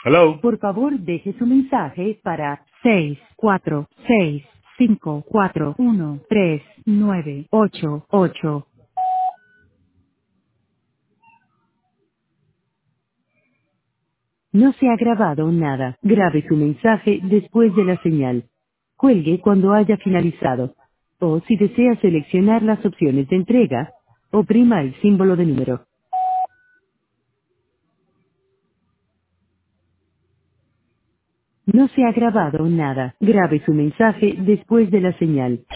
Hello. Por favor, deje su mensaje para 646-541-3988. No se ha grabado nada. Grabe su mensaje después de la señal. Cuelgue cuando haya finalizado. O si desea seleccionar las opciones de entrega, oprima el símbolo de número. No se ha grabado nada. Grabe su mensaje después de la señal.